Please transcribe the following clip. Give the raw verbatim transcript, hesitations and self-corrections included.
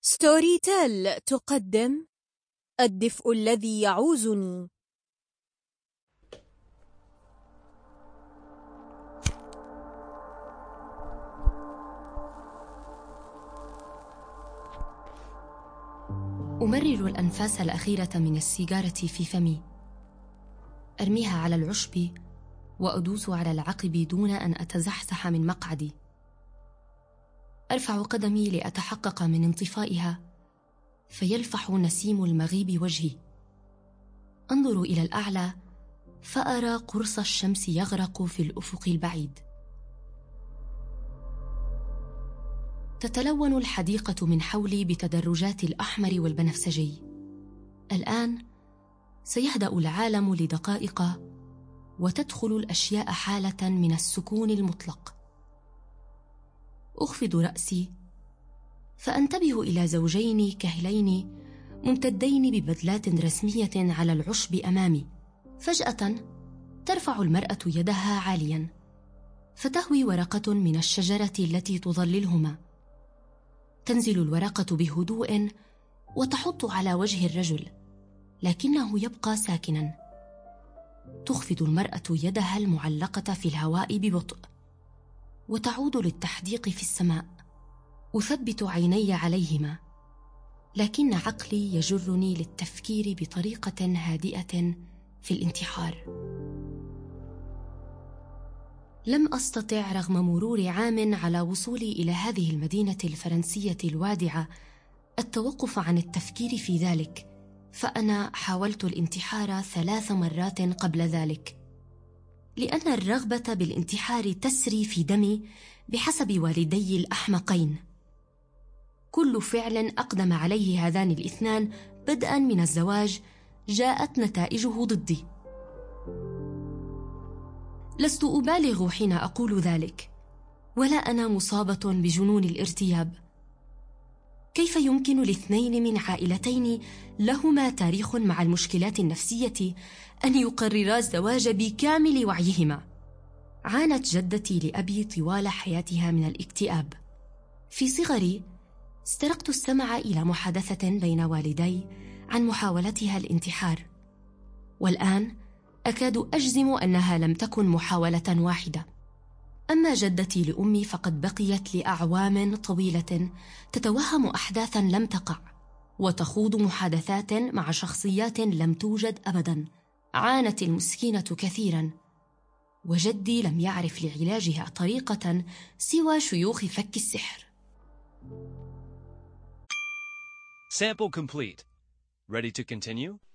ستوري تيل تقدم الدفء الذي يعوزني. أمرر الأنفاس الأخيرة من السيجارة في فمي، أرميها على العشب وأدوس على العقب دون أن أتزحزح من مقعدي. أرفع قدمي لأتحقق من انطفائها، فيلفح نسيم المغيب وجهي. أنظر إلى الأعلى فأرى قرص الشمس يغرق في الأفق البعيد. تتلون الحديقة من حولي بتدرجات الأحمر والبنفسجي. الآن سيهدأ العالم لدقائق وتدخل الأشياء حالة من السكون المطلق. أخفض رأسي فأنتبه إلى زوجين كهلين ممتدين ببدلات رسمية على العشب أمامي. فجأة ترفع المرأة يدها عاليا فتهوي ورقة من الشجرة التي تظللهما. تنزل الورقة بهدوء وتحط على وجه الرجل، لكنه يبقى ساكنا. تخفض المرأة يدها المعلقة في الهواء ببطء وتعود للتحديق في السماء. أثبت عيني عليهما، لكن عقلي يجرني للتفكير بطريقة هادئة في الانتحار. لم أستطع رغم مرور عام على وصولي إلى هذه المدينة الفرنسية الوادعة التوقف عن التفكير في ذلك، فأنا حاولت الانتحار ثلاث مرات قبل ذلك، لأن الرغبة بالانتحار تسري في دمي بحسب والدي الأحمقين. كل فعل أقدم عليه هذان الاثنان بدءا من الزواج جاءت نتائجه ضدي. لست أبالغ حين أقول ذلك، ولا أنا مصابة بجنون الارتياب. كيف يمكن لاثنين من عائلتين لهما تاريخ مع المشكلات النفسية أن يقررا الزواج بكامل وعيهما؟ عانت جدتي لأبي طوال حياتها من الاكتئاب. في صغري استرقت السمع إلى محادثة بين والدي عن محاولتها الانتحار، والآن أكاد أجزم أنها لم تكن محاولة واحدة. أما جدتي لأمي فقد بقيت لأعوام طويلة تتوهم أحداثا لم تقع وتخوض محادثات مع شخصيات لم توجد أبدا. عانت المسكينة كثيرا، وجدي لم يعرف لعلاجها طريقة سوى شيوخ فك السحر. Sample complete. Ready to continue?